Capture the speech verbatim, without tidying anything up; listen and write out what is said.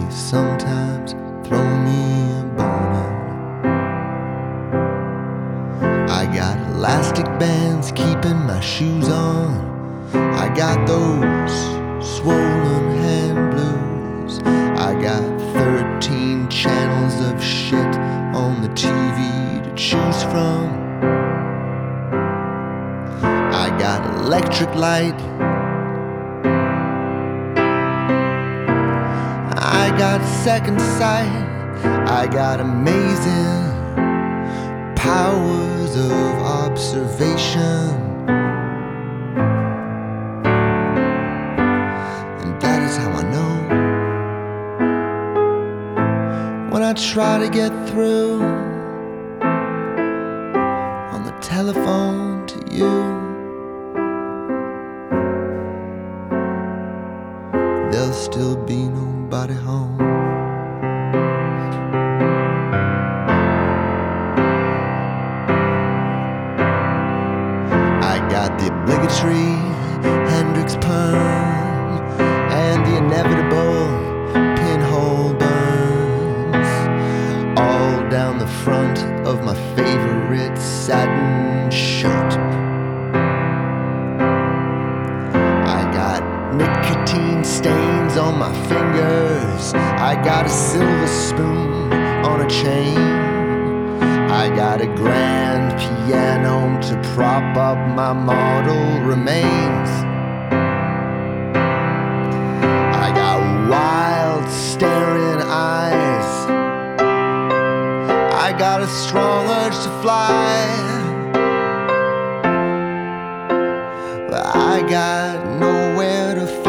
sometimes throw me a bone. I got elastic bands keeping my shoes on. I got those swollen hand blues. I got thirteen channels of shit on the T V to choose from. I got electric light. I got second sight. I got amazing powers of observation. And that is how I know when I try to get through on the telephone to you, there'll still be nobody home. I got the obligatory Hendrix perm and the inevitable pinhole burns all down the front of my favorite satin shirt. I got nicotine stains on my fingers. I got a silver spoon on a chain. I got a grand piano to prop up my mortal remains. I got wild staring eyes. I got a strong urge to fly, but I got nowhere to